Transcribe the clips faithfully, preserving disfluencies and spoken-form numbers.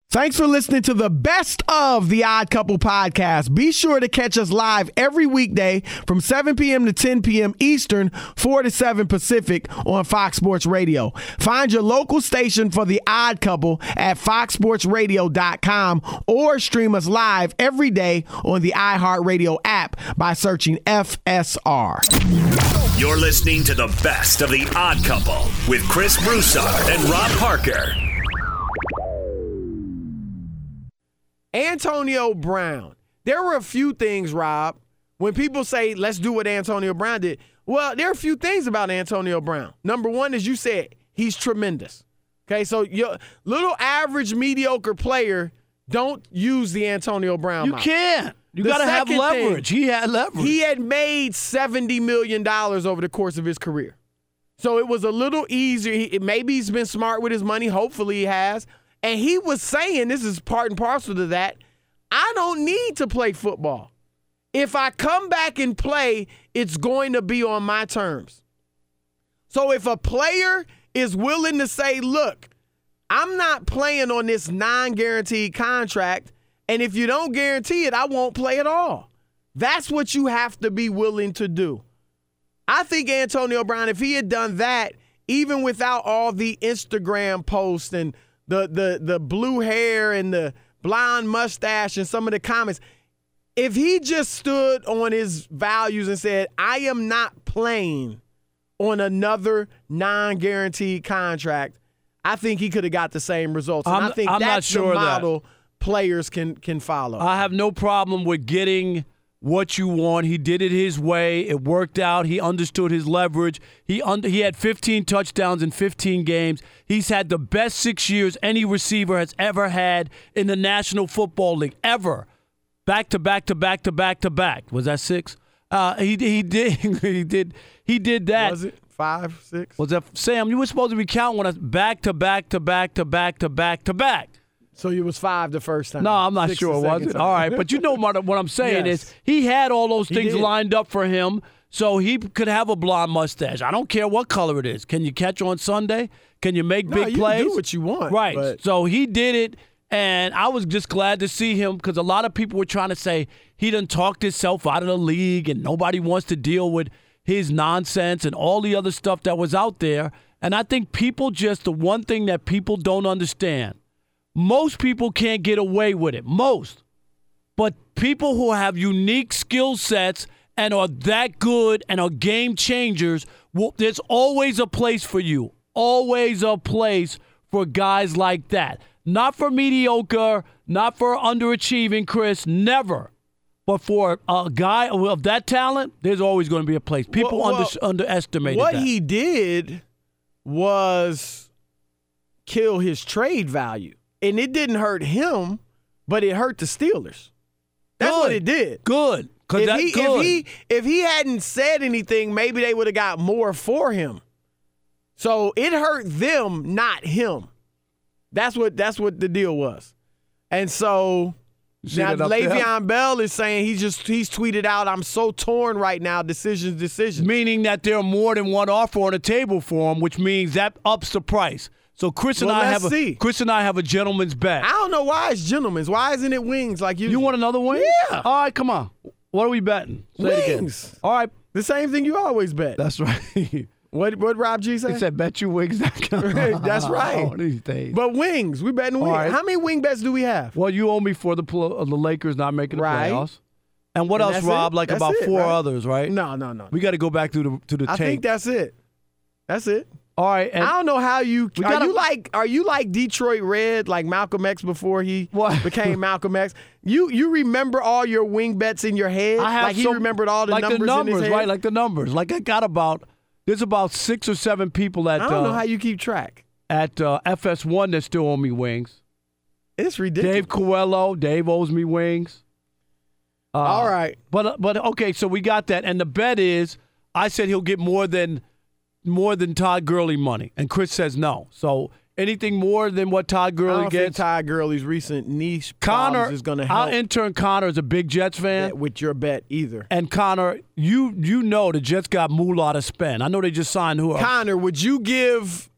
Thanks for listening to the best of the Odd Couple podcast. Be sure to catch us live every weekday from seven p.m. to ten p.m. Eastern, four to seven Pacific on Fox Sports Radio. Find your local station for the Odd Couple at fox sports radio dot com or stream us live every day on the iHeartRadio app by searching F S R. You're listening to the best of the Odd Couple with Chris Broussard and Rob Parker. Antonio Brown. There were a few things, Rob, when people say, let's do what Antonio Brown did. Well, there are a few things about Antonio Brown. Number one, as you said, he's tremendous. Okay, so your little average mediocre player don't use the Antonio Brown You model. can't. You The got to have second leverage. thing, he had leverage. He had made seventy million dollars over the course of his career. So it was a little easier. He, maybe he's been smart with his money. Hopefully he has. And he was saying, this is part and parcel to that, I don't need to play football. If I come back and play, it's going to be on my terms. So if a player is willing to say, look, I'm not playing on this non-guaranteed contract, and if you don't guarantee it, I won't play at all. That's what you have to be willing to do. I think Antonio Brown, if he had done that, even without all the Instagram posts and the the the blue hair and the blonde mustache and some of the comments, if he just stood on his values and said, I am not playing on another non-guaranteed contract, I think he could have got the same results. And I'm, I think I'm that's not sure the model that. players can can follow. I have no problem with getting what you want. He did it his way. It worked out. He understood his leverage. He under, he had fifteen touchdowns in fifteen games. He's had the best six years any receiver has ever had in the National Football League, ever. Back to back to back to back to back. Was that six? Uh, he he did he did he did that. Was it five, six? Was that Sam? You were supposed to be counting when I back to back to back to back to back to back. So it was five the first time. No, I'm not Six sure, the was second it? time. All right, but you know what, what I'm saying Yes. is he had all those He things did. lined up for him, so he could have a blonde mustache. I don't care what color it is. Can you catch on Sunday? Can you make No, big you can plays? do what you want, Right. but- So he did it, and I was just glad to see him because a lot of people were trying to say he done talked himself out of the league and nobody wants to deal with his nonsense and all the other stuff that was out there. And I think people just, the one thing that people don't understand, most people can't get away with it. Most. But people who have unique skill sets and are that good and are game changers, well, there's always a place for you. Always a place for guys like that. Not for mediocre, not for underachieving, Chris. Never. But for a guy of that talent, there's always going to be a place. People Well, well, under, underestimated What that. he did was kill his trade value. And it didn't hurt him, but it hurt the Steelers. That's Good. what it did. Good. Cause If that, he, good. if he if he hadn't said anything, maybe they would have got more for him. So it hurt them, not him. That's what that's what the deal was. And so see now that up there? Le'Veon Bell is saying he just he's tweeted out, I'm so torn right now, decisions, decisions. Meaning that there are more than one offer on the table for him, which means that ups the price. So Chris and Well, I let's have a see. Chris and I have a gentleman's bet. I don't know why it's gentlemen's. Why isn't it wings like you? You want another wing? Yeah. All right, come on. What are we betting? Say it again. Wings. All right. The same thing you always bet. That's right. He What what Rob G say? said bet you wings dot com. That's right. One of these days. But wings, we betting wings. right. How many wing bets do we have? Well, you owe me for the pl- uh, the Lakers not making the Right. playoffs. And what And else, that's Rob? it? Like That's about it, four right? others, right? No, no, no. We got to go back to the to the I tape. think that's it. That's it. All right. And I don't know how you We are gotta- you like are you like Detroit Red, like Malcolm X before he What? became Malcolm X? You you remember all your wing bets in your head? I have like he some- remembered all the like numbers, the numbers, in his head? right? Like the numbers. Like I got about there's about six or seven people at I don't uh, know how you keep track. at uh, F S one that still owe me wings. It's ridiculous. Dave Coelho, Dave owes me wings. Uh, all right. But but okay, so we got that, and the bet is I said he'll get more than more than Todd Gurley money, and Chris says no. So anything more than what Todd I Gurley don't think gets, Todd Gurley's recent knee Connor problems is going to our help intern Connor is a big Jets fan, that with your bet either. and Connor, you you know the Jets got moolah to spend. I know they just signed who? Connor, would you give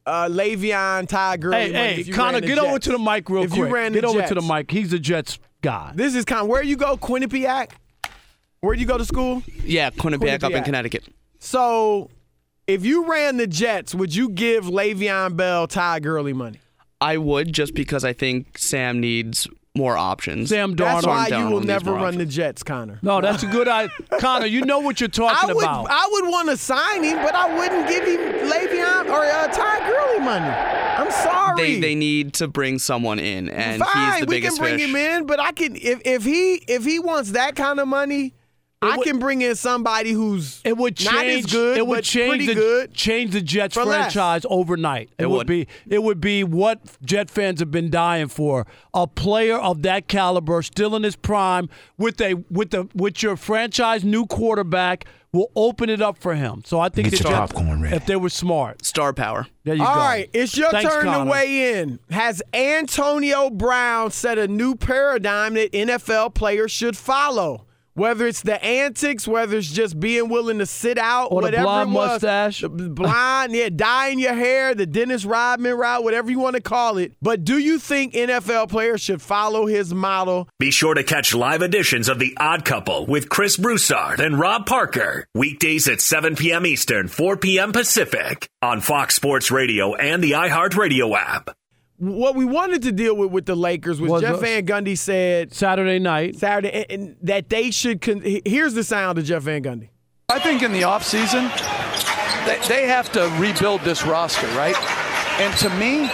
uh, Le'Veon, Ty Gurley Hey, money hey, if you Connor, ran the get Jets. over to the mic real if quick. You ran the get over Jets. to the mic. He's the Jets guy. This is kind of where you go, Quinnipiac? Where do you go to school? Yeah, Quinnipiac up in Quinnipiac. Connecticut. So, if you ran the Jets, would you give Le'Veon Bell, Ty Gurley money? I would, just because I think Sam needs more options. Sam Darnold. That's why Darnold you will needs never more run the options. Jets, Connor. No, that's a good idea. Connor, you know what you're talking I would, about. I would want to sign him, but I wouldn't give him Le'Veon or uh, Ty Gurley money. I'm sorry. They they need to bring someone in, and Fine, he's the we biggest can bring fish. him in, but I can if if he if he wants that kind of money, I would- can bring in somebody who's It would change. not as good, it would but change pretty the good. change the Jets for less. franchise overnight. It, It would would. be it would be what Jet fans have been dying for. A player of that caliber, still in his prime, with a with the with your franchise new quarterback, will open it up for him. So I think Get the your Jets, popcorn ready. if they were smart, Star power. there you All go. right, it's your Thanks, turn Connor. to weigh in. Has Antonio Brown set a new paradigm that N F L players should follow? Whether it's the antics, whether it's just being willing to sit out, Or the whatever blonde it was, mustache. the blonde, yeah, dyeing your hair, the Dennis Rodman route, whatever you want to call it. But do you think N F L players should follow his model? Be sure to catch live editions of The Odd Couple with Chris Broussard and Rob Parker. Weekdays at seven p.m. Eastern, four p.m. Pacific on Fox Sports Radio and the iHeartRadio app. What we wanted to deal with with the Lakers was, Was Jeff a- Van Gundy said Saturday night. Saturday and, and that they should. Con- here's the sound of Jeff Van Gundy. I think in the offseason, they, they have to rebuild this roster, right? And to me,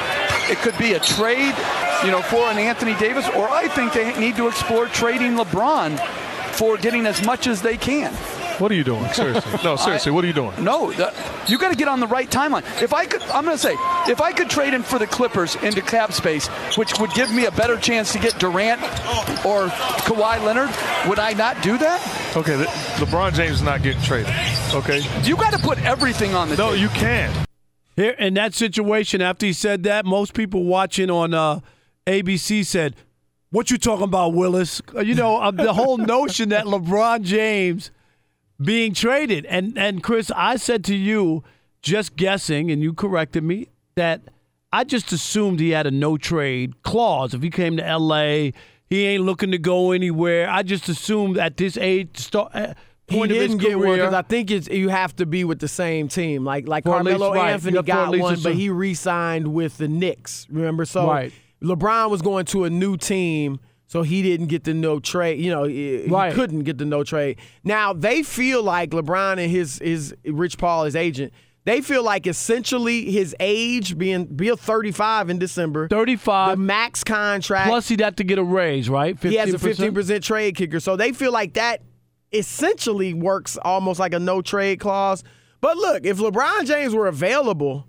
it could be a trade, you know, for an Anthony Davis, or I think they need to explore trading LeBron for getting as much as they can. What are you doing? Seriously. No, seriously, I- what are you doing? No, the, you got to get on the right timeline. If I could, I'm going to say, if I could trade him for the Clippers into cap space, which would give me a better chance to get Durant or Kawhi Leonard, would I not do that? Okay, the, LeBron James is not getting traded. Okay? You got to put everything on the No, table. you can't. Here in that situation, after he said that, most people watching on uh, A B C said, "What you talking about, Willis?" Uh, You know, uh, the whole notion that LeBron James being traded, and and Chris, I said to you, just guessing, and you corrected me, that I just assumed he had a no trade clause. If he came to L A, he ain't looking to go anywhere. I just assumed at this age, start. Uh, He point of his didn't get one career, because I think it's you have to be with the same team. Like like For at least- Carmelo right. You Anthony have to at got least one, assume- but he re-signed with the Knicks. Remember, so Right. LeBron was going to a new team, so he didn't get the no trade. You know, he he Right. couldn't get the no trade. Now they feel like LeBron and his his Rich Paul, his agent, they feel like essentially his age being being thirty-five in December, thirty-five, the max contract. plus he'd have to get a raise, right? He has a fifteen fifteen percent trade kicker. So they feel like that essentially works almost like a no trade clause. But look, if LeBron James were available,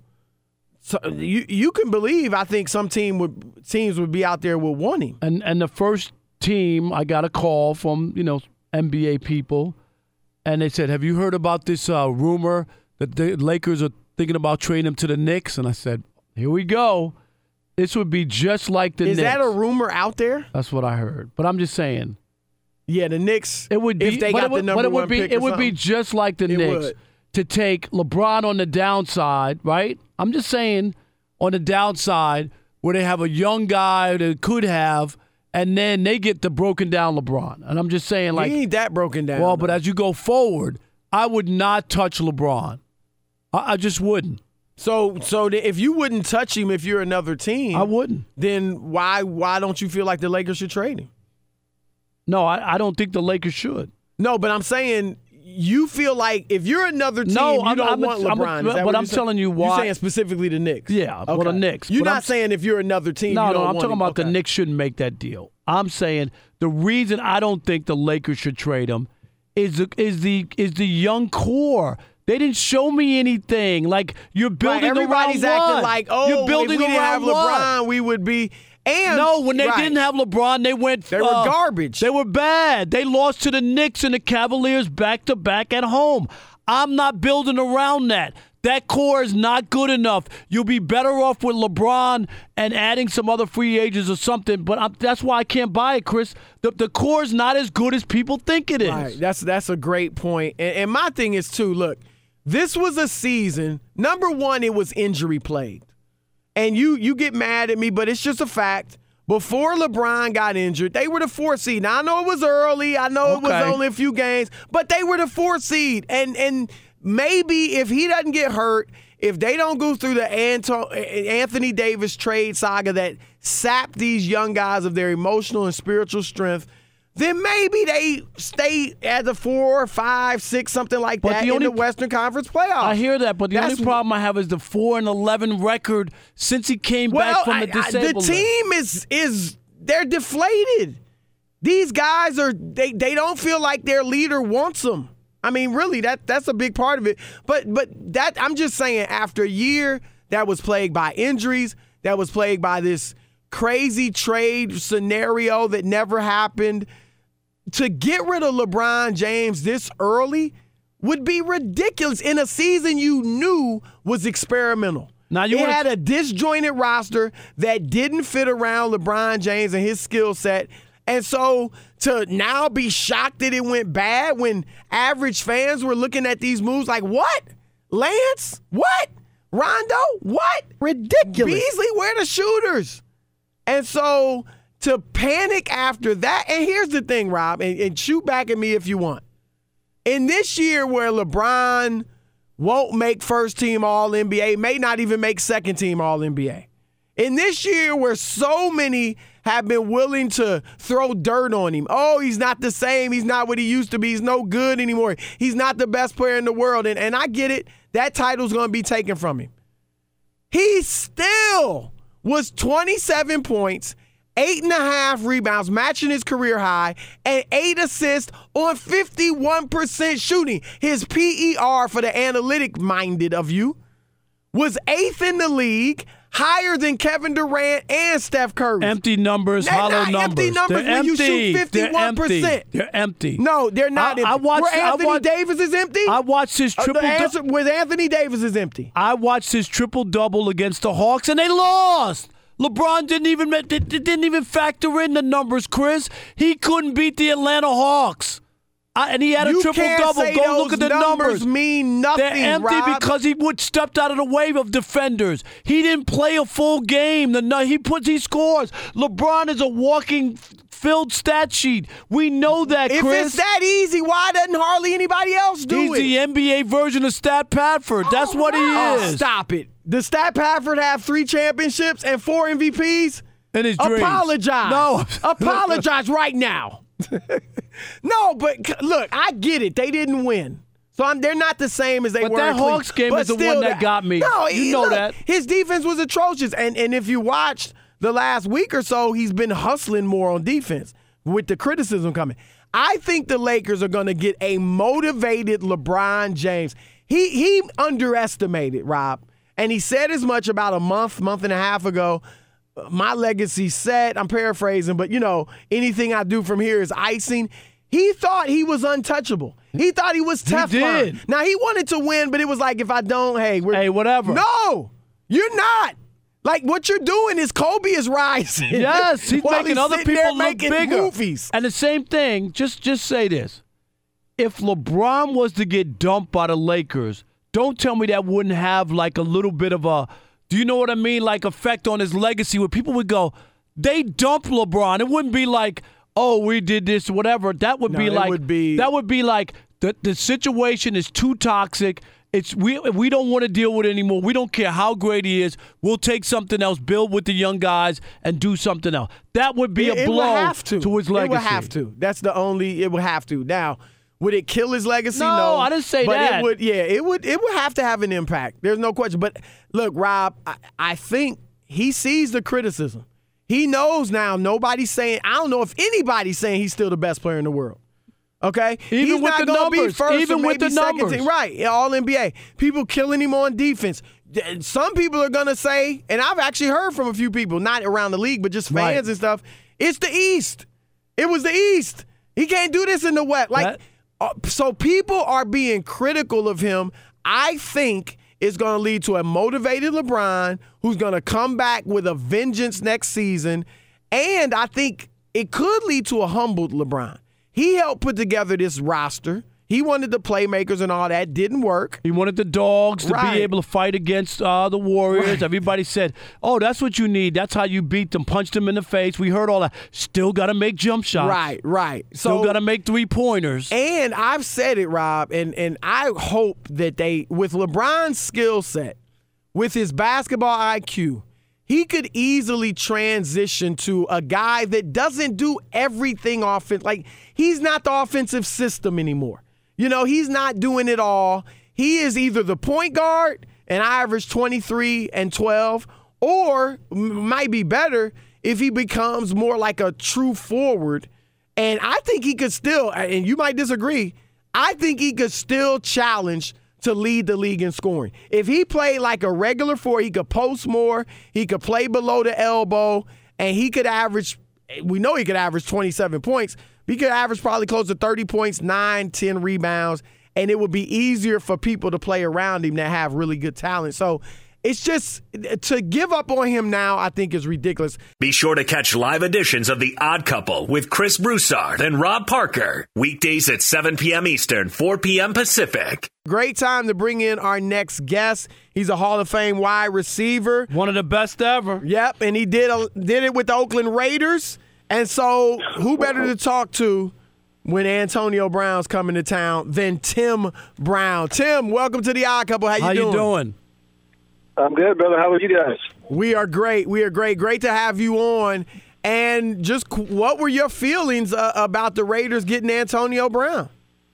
so you you can believe I think some team would teams would be out there would want him. And and the first team, I got a call from, you know, N B A people, and they said, "Have you heard about this uh, rumor that the Lakers are thinking about trading him to the Knicks?" And I said, "Here we go. This would be just like the Is Knicks." that a rumor out there? That's what I heard. But I'm just saying, Yeah, the Knicks. it would be. if they but got it would, the number but it would one be. pick It or would be something. just like the It Knicks would. to take LeBron on the downside, right? I'm just saying, on the downside, where they have a young guy that could have, and then they get the broken down LeBron. And I'm just saying, like, he ain't that broken down. well, but as you go forward, I would not touch LeBron. I, I just wouldn't. so so the, if you wouldn't touch him if you're another team, I wouldn't. then why why don't you feel like the Lakers should trade him? No, I, I don't think the Lakers should. No, but I'm saying you feel like if you're another team, No, you I'm- don't I'm- want I'm- LeBron. Is but that what I'm you're saying? telling you why- You're saying specifically the Knicks. Yeah, well, the Knicks. You're But not I'm- saying if you're another team, No, you no, don't I'm want talking him. about the Okay. Knicks shouldn't make that deal. I'm saying the reason I don't think the Lakers should trade him is the is the is the young core. They didn't show me anything. Like you're Right, building everybody's around acting what? like, oh, you're building if we didn't around have what? LeBron, we would be. And No, when they right. didn't have LeBron, they went. They were uh, garbage. They were bad. They lost to the Knicks and the Cavaliers back to back at home. I'm not building around that. That core is not good enough. You'll be better off with LeBron and adding some other free agents or something. But I'm, that's why I can't buy it, Chris. The, the core is not as good as people think it is. Right. That's that's a great point. And, and my thing is too. Look, this was a season, number one, it was injury-plagued. And you you get mad at me, but it's just a fact. Before LeBron got injured, they were the fourth seed. Now, I know it was early. I know it was Okay. only a few games. But they were the fourth seed. And, and maybe if he doesn't get hurt, if they don't go through the Anto- Anthony Davis trade saga that sapped these young guys of their emotional and spiritual strength, then maybe they stay at the four, five, six, something like But that the in only- the Western Conference playoffs. I hear that, but the That's- only problem I have is the four and eleven record since he came well, back from the I- I- disabled the list. team is is they're deflated. These guys are they they don't feel like their leader wants them. I mean, really, that that's a big part of it. But but that I'm just saying, after a year that was plagued by injuries, that was plagued by this crazy trade scenario that never happened, to get rid of LeBron James this early would be ridiculous in a season you knew was experimental. Now, you it wanna- had a disjointed roster that didn't fit around LeBron James and his skill set. And so to now be shocked that it went bad when average fans were looking at these moves like, what? Lance? What? Rondo? What? Ridiculous. Beasley, where the shooters? And so to panic after that, and here's the thing, Rob, and, and shoot back at me if you want. In this year where LeBron won't make first team All N B A, may not even make second team All N B A. In this year where so many have been willing to throw dirt on him. Oh, he's not the same. He's not what he used to be. He's no good anymore. He's not the best player in the world. And, and I get it. That title's going to be taken from him. He still was twenty-seven points, eight and a half rebounds, matching his career high, and eight assists on fifty-one percent shooting. His P E R, for the analytic-minded of you, was eighth in the league, higher than Kevin Durant and Steph Curry. Empty numbers, They're hollow not numbers. empty numbers They're when you empty. shoot fifty-one percent. They're empty. They're empty. No, they're not I- empty. I watched- Where I Anthony watched- Davis is empty? I watched his Uh, triple the double. answer with Anthony Davis is empty. I watched his triple double against the Hawks, and they lost. LeBron didn't even didn't even factor in the numbers, Chris. He couldn't beat the Atlanta Hawks, I, and he had a You triple can't double. say Go those look at the numbers numbers. mean nothing, They're empty Rob. because he would stepped out of the wave of defenders. He didn't play a full game. The no- he puts he scores. LeBron is a walking filled stat sheet. We know that, If Chris. it's that easy, why doesn't hardly anybody else do He's it? the N B A version of Stat Padford. That's what he Oh, is. stop it. Does Stat Padford have three championships and four M V Ps? In his dreams. Apologize. No. Apologize right now. No, but c- look, I get it. They didn't win. So I'm, they're not the same as they But were. that in Cleveland. Hawks game But is the still, one that got me. No, You he- know look, that. His defense was atrocious. And, and if you watched the last week or so, he's been hustling more on defense with the criticism coming. I think the Lakers are going to get a motivated LeBron James. He he underestimated, Rob. And he said as much about a month, month and a half ago. My legacy's set. I'm paraphrasing, but, you know, anything I do from here is icing. He thought he was untouchable. He thought he was Teflon. did. Now, he wanted to win, but it was like, if I don't, hey, we're... Hey, whatever. No, you're not. Like, what you're doing is Kobe is rising. Yes, he's While making other sitting people there look making bigger. Movies. And the same thing, just just say this. If LeBron was to get dumped by the Lakers, don't tell me that wouldn't have like a little bit of a, do you know what I mean, like effect on his legacy where people would go, they dumped LeBron. It wouldn't be like, oh, we did this, whatever. That would No, be it like, would be- that would be like, the, the situation is too toxic. It's we we don't want to deal with it anymore. We don't care how great he is. We'll take something else, build with the young guys, and do something else. That would be It- a it blow would have to. to his legacy. It would have to. That's the only. It would have to. Now, would it kill his legacy? No, No, I didn't say but that. It would. Yeah, it would. It would have to have an impact. There's no question. But look, Rob, I, I think he sees the criticism. He knows now. Nobody's saying. I don't know if anybody's saying he's still the best player in the world. Okay, Even he's with not the gonna be numbers. first Even or with maybe the second numbers. team. Right, All N B A. People killing him on defense. Some people are gonna say, and I've actually heard from a few people, not around the league, but just fans Right. and stuff. It's the East. It was the East. He can't do this in the West. Like, That- uh, so people are being critical of him. I think it's going to lead to a motivated LeBron who's going to come back with a vengeance next season, and I think it could lead to a humbled LeBron. He helped put together this roster. He wanted the playmakers and all that. Didn't work. He wanted the dogs to Right. be able to fight against uh, the Warriors. Right. Everybody said, oh, that's what you need. That's how you beat them. Punch them in the face. We heard all that. Still got to make jump shots. Right, right. So Still got to make three-pointers. And I've said it, Rob, and, and I hope that they, with LeBron's skill set, with his basketball I Q, he could easily transition to a guy that doesn't do everything offense. Like, he's not the offensive system anymore. You know, he's not doing it all. He is either the point guard and average twenty-three and twelve, or m- might be better if he becomes more like a true forward. And I think he could still, and you might disagree, I think he could still challenge to lead the league in scoring. If he played like a regular four, he could post more, he could play below the elbow, and he could average, we know he could average twenty-seven points, but he could average probably close to thirty points, nine, ten rebounds, and it would be easier for people to play around him that have really good talent. So it's just, to give up on him now, I think is ridiculous. Be sure to catch live editions of The Odd Couple with Chris Broussard and Rob Parker. Weekdays at seven p.m. Eastern, four p.m. Pacific. Great time to bring in our next guest. He's a Hall of Fame wide receiver. One of the best ever. Yep, and he did a, did it with the Oakland Raiders. And so who better to talk to when Antonio Brown's coming to town than Tim Brown. Tim, welcome to The Odd Couple. How you How doing? you doing? I'm good, brother. How are you guys? We are great. We are great. Great to have you on. And just qu- what were your feelings uh, about the Raiders getting Antonio Brown?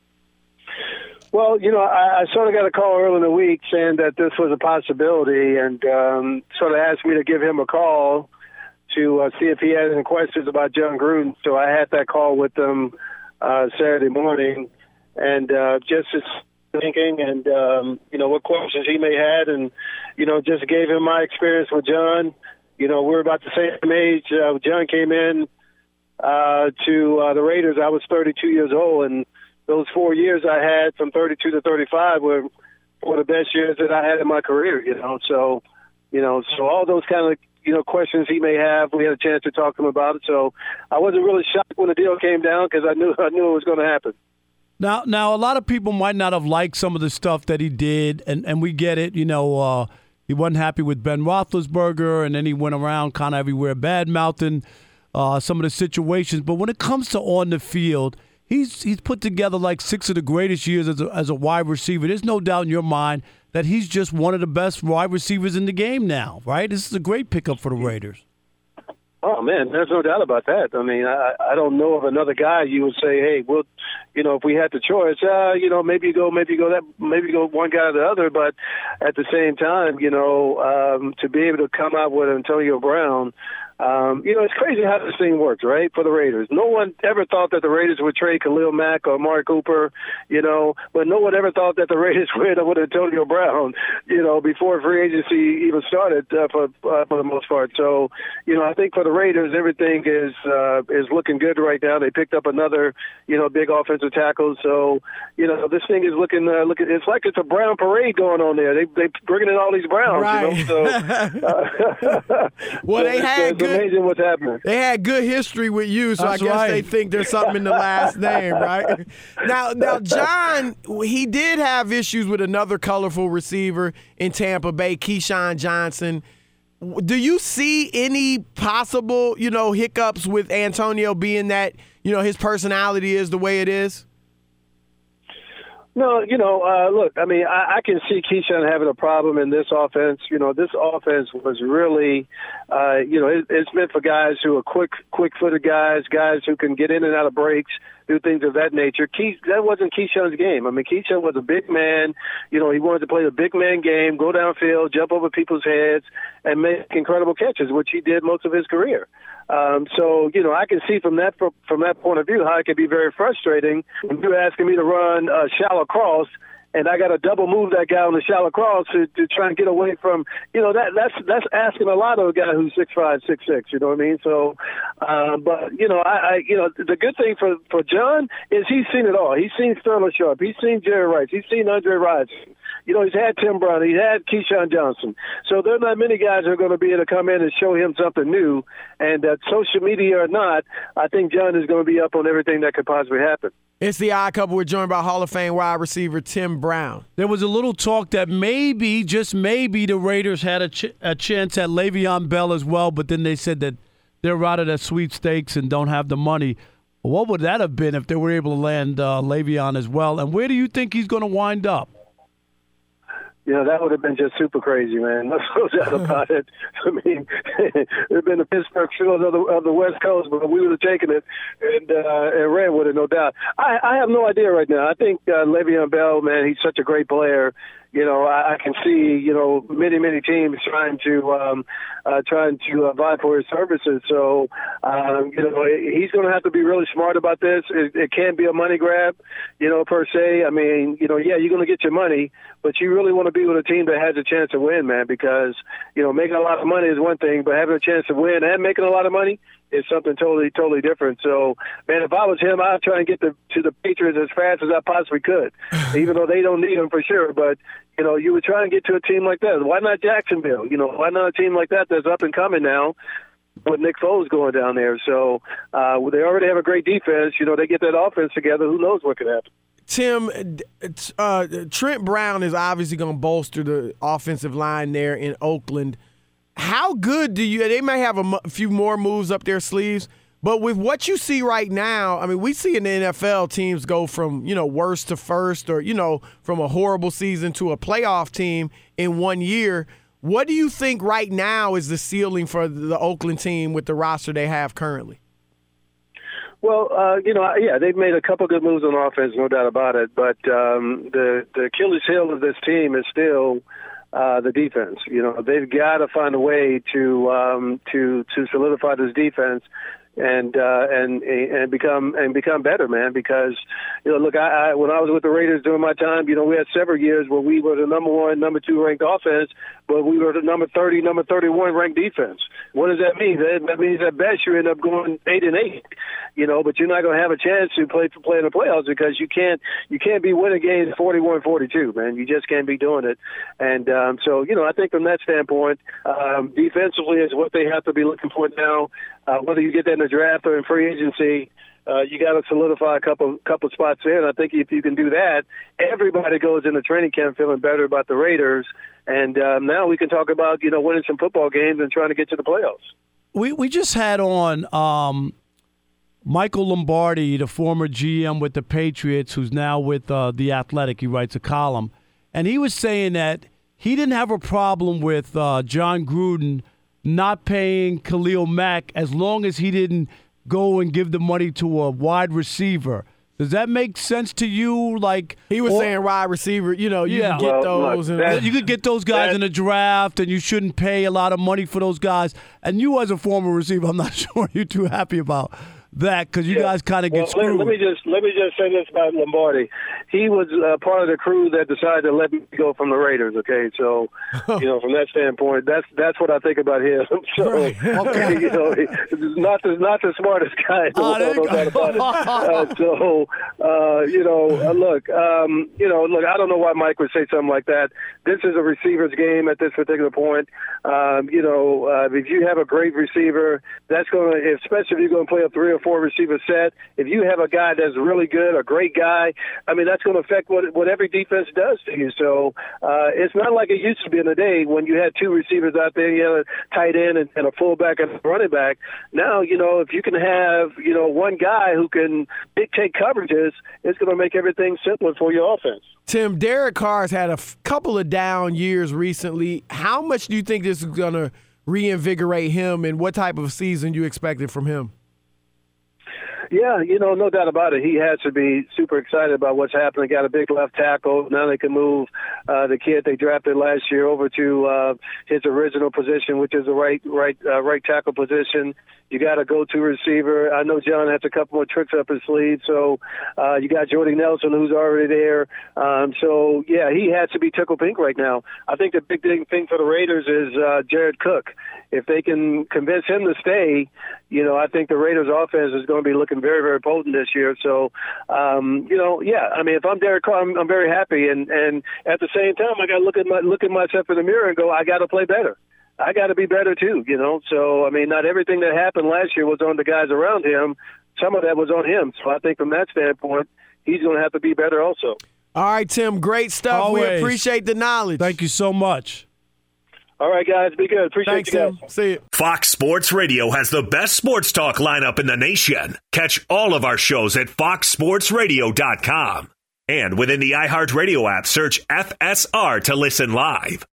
Well, you know, I, I sort of got a call early in the week saying that this was a possibility, and um, sort of asked me to give him a call to uh, see if he had any questions about John Gruden. So I had that call with him uh, Saturday morning, and uh, just as thinking and, um, you know, what questions he may have, and, you know, just gave him my experience with John. You know, we're about the same age. Uh, John came in uh, to uh, the Raiders. I was thirty-two years old, and those four years I had from thirty-two to thirty-five were one of the best years that I had in my career, you know. So, you know, so all those kind of, you know, questions he may have, we had a chance to talk to him about it. So I wasn't really shocked when the deal came down because I knew I knew it was going to happen. Now, now, a lot of people might not have liked some of the stuff that he did, and, and we get it. You know, uh, he wasn't happy with Ben Roethlisberger, and then he went around kind of everywhere bad-mouthing uh, some of the situations. But when it comes to on the field, he's he's put together like six of the greatest years as a, as a wide receiver. There's no doubt in your mind that he's just one of the best wide receivers in the game now, right? This is a great pickup for the Raiders. Oh, man, there's no doubt about that. I mean, I, I don't know of another guy you would say, hey, well, you know, if we had the choice, uh, you know, maybe you go, maybe you go that, maybe you go one guy or the other. But at the same time, you know, um, to be able to come out with Antonio Brown, Um, you know, it's crazy how this thing works, right, for the Raiders. No one ever thought that the Raiders would trade Khalil Mack or Amari Cooper, you know, but no one ever thought that the Raiders would end up with Antonio Brown, you know, before free agency even started uh, for uh, for the most part. So, you know, I think for the Raiders, everything is uh, is looking good right now. They picked up another, you know, big offensive tackle. So, you know, this thing is looking, uh, looking it's like it's a Brown parade going on there. They they bringing in all these Browns, Right. you know. So, uh, Well, they it's, had it's good. amazing what's happening. They had good history with you, so That's I guess right. they think there's something in the last name, right? Now, now, John, he did have issues with another colorful receiver in Tampa Bay, Keyshawn Johnson. Do you see any possible, you know, hiccups with Antonio being that, you know, his personality is the way it is? No, you know, uh, look, I mean, I, I can see Keyshawn having a problem in this offense. You know, this offense was really, uh, you know, it, it's meant for guys who are quick, quick-footed guys, guys who can get in and out of breaks, do things of that nature. Key, that wasn't Keyshawn's game. I mean, Keyshawn was a big man. You know, he wanted to play the big man game, go downfield, jump over people's heads, and make incredible catches, which he did most of his career. Um, so, you know, I can see from that from that point of view how it can be very frustrating when you're asking me to run a shallow cross and I got to double move that guy on the shallow cross to, to try and get away from, you know, that that's that's asking a lot of a guy who's six five, six six. You know what I mean? So, uh, but you know, I, I you know the good thing for for John is he's seen it all. He's seen Sterling Sharp. He's seen Jerry Rice. He's seen Andre Rison. you know, he's had Tim Brown, he's had Keyshawn Johnson. So there are not many guys who are going to be able to come in and show him something new. And uh, social media or not, I think John is going to be up on everything that could possibly happen. It's the Odd Couple. We're joined by Hall of Fame wide receiver Tim Brown. There was a little talk that maybe, just maybe, the Raiders had a, ch- a chance at Le'Veon Bell as well, but then they said that they're out of the sweepstakes and don't have the money. What would that have been if they were able to land uh, Le'Veon as well? And where do you think he's going to wind up? You know, that would have been just super crazy, man. No doubt about it. I mean, it would have been the Pittsburgh Steelers of the, of the West Coast, but we would have taken it and, uh, and ran with it, no doubt. I, I have no idea right now. I think uh, Le'Veon Bell, man, he's such a great player. You know, I, I can see, you know, many, many teams trying to um, uh, trying to uh, vie for his services. So, um, you know, he's going to have to be really smart about this. It, it can't be a money grab, you know, per se. I mean, you know, yeah, you're going to get your money, but you really want to be with a team that has a chance to win, man, because, you know, making a lot of money is one thing, but having a chance to win and making a lot of money is something totally, totally different. So, man, if I was him, I'd try and get the, to the Patriots as fast as I possibly could, even though they don't need him for sure. But, you know, you would try and get to a team like that. Why not Jacksonville? You know, why not a team like that that's up and coming now with Nick Foles going down there? So uh, they already have a great defense. You know, they get that offense together. Who knows what could happen? Tim, uh, Trent Brown is obviously going to bolster the offensive line there in Oakland. How good do you – they may have a m- few more moves up their sleeves, but with what you see right now, I mean, we see in the N F L teams go from, you know, worst to first or, you know, from a horrible season to a playoff team in one year. What do you think right now is the ceiling for the Oakland team with the roster they have currently? Well, uh, you know, yeah, they've made a couple good moves on offense, no doubt about it. But um, the, the Achilles heel of this team is still – Uh, the defense. You know, they've got to find a way to um, to to solidify this defense and uh, and and become and become better, man. Because you know, look, I, I when I was with the Raiders during my time, you know, we had several years where we were the number one, number two ranked offense, but we were the number thirty, number thirty-one ranked defense. What does that mean? That, that means at best you end up going eight and eight. You know, but you're not going to have a chance to play to play in the playoffs because you can't you can't be winning games forty-one forty-two, man. You just can't be doing it. And um, so, you know, I think from that standpoint, um, defensively is what they have to be looking for now. Uh, whether you get that in the draft or in free agency, uh, you got to solidify a couple couple spots in. I think if you can do that, everybody goes into training camp feeling better about the Raiders. And um, now we can talk about, you know, winning some football games and trying to get to the playoffs. We we just had on um, Michael Lombardi, the former G M with the Patriots, who's now with uh, The Athletic. He writes a column. And he was saying that he didn't have a problem with uh, John Gruden not paying Khalil Mack as long as he didn't go and give the money to a wide receiver. Does that make sense to you? Like he was or, saying, wide receiver. You know, you yeah. could get well, those. Look, and, you could get those guys in the draft, and you shouldn't pay a lot of money for those guys. And you, as a former receiver, I'm not sure you're too happy about that because you yeah. guys kind of get well, screwed. Let, let me just let me just say this about Lombardi. He was uh, part of the crew that decided to let me go from the Raiders. Okay, so you know, from that standpoint, that's that's what I think about him. So right. Okay. you know, he's not the not the smartest guy. Oh, no, no doubt about it. Uh, so uh, you know, uh, look, um, you know, look. I don't know why Mike would say something like that. This is a receiver's game at this particular point. Um, you know, uh, if you have a great receiver, that's going to, especially if you're going to play a three or four receiver set. If you have a guy that's really good, a great guy, I mean, that's going to affect what what every defense does to you. So uh, it's not like it used to be in the day when you had two receivers out there, you had a tight end and, and a fullback and a running back. Now, you know, if you can have, you know, one guy who can dictate coverages, it's going to make everything simpler for your offense. Tim, Derek Carr's had a f- couple of down years recently. How much do you think this is going to reinvigorate him, and what type of season you expected from him? Yeah, you know, no doubt about it. He has to be super excited about what's happening. Got a big left tackle. Now they can move uh, the kid they drafted last year over to uh, his original position, which is the right right uh, right tackle position. You got a go-to receiver. I know John has a couple more tricks up his sleeve. So uh, you got Jordy Nelson, who's already there. Um, so, yeah, he has to be tickle pink right now. I think the big thing for the Raiders is uh, Jared Cook. If they can convince him to stay, you know, I think the Raiders' offense is going to be looking very, very potent this year. So, um, you know, yeah, I mean, if I'm Derek Carr, I'm, I'm very happy. And, and at the same time, I got to look at my look at myself in the mirror and go, I got to play better. I got to be better too, you know. So, I mean, not everything that happened last year was on the guys around him. Some of that was on him. So I think from that standpoint, he's going to have to be better also. All right, Tim, great stuff. Always. We appreciate the knowledge. Thank you so much. All right, guys. Be good. Appreciate Thanks, you guys. Tim. See you. Fox Sports Radio has the best sports talk lineup in the nation. Catch all of our shows at fox sports radio dot com. And within the iHeartRadio app, search F S R to listen live.